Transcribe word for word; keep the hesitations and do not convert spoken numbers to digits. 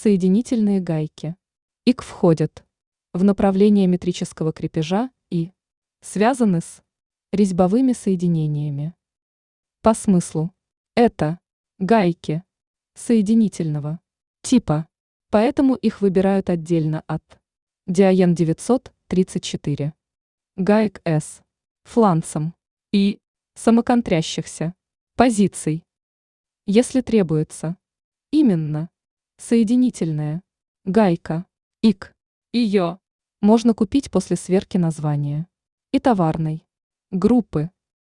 Соединительные гайки. И к входят в направление метрического крепежа и связаны с резьбовыми соединениями. По смыслу это гайки соединительного типа, поэтому их выбирают отдельно от Диаен девятьсот тридцать четыре, гаек с фланцем и самоконтрящихся позиций. Если требуется именно соединительная гайка ик, ее можно купить после сверки названия и товарной группы.